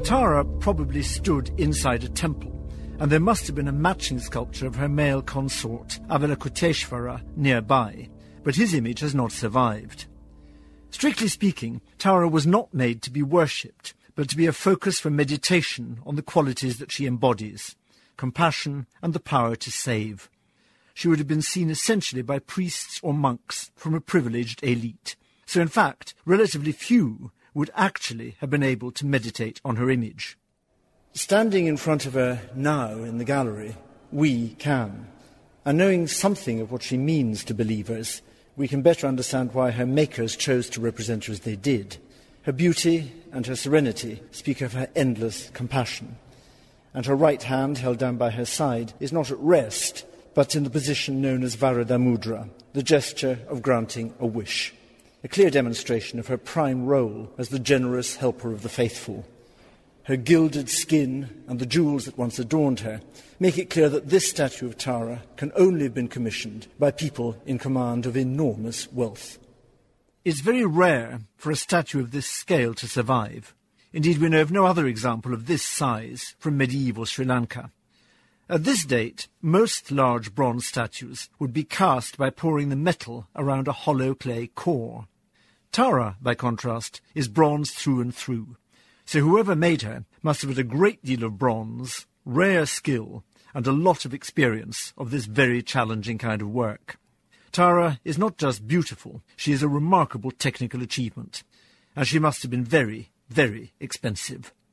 Tara probably stood inside a temple, and there must have been a matching sculpture of her male consort, Avalokiteshvara, nearby, but his image has not survived. Strictly speaking, Tara was not made to be worshipped, but to be a focus for meditation on the qualities that she embodies: compassion and the power to save. She would have been seen essentially by priests or monks from a privileged elite, so in fact, relatively few would actually have been able to meditate on her image. Standing in front of her now in the gallery, we can. And knowing something of what she means to believers, we can better understand why her makers chose to represent her as they did. Her beauty and her serenity speak of her endless compassion. And her right hand, held down by her side, is not at rest, but in the position known as Varada Mudra, the gesture of granting a wish, a clear demonstration of her prime role as the generous helper of the faithful. Her gilded skin and the jewels that once adorned her make it clear that this statue of Tara can only have been commissioned by people in command of enormous wealth. It's very rare for a statue of this scale to survive. Indeed, we know of no other example of this size from medieval Sri Lanka. At this date, most large bronze statues would be cast by pouring the metal around a hollow clay core. Tara, by contrast, is bronze through and through. So whoever made her must have had a great deal of bronze, rare skill, and a lot of experience of this very challenging kind of work. Tara is not just beautiful, she is a remarkable technical achievement, and she must have been very, very expensive.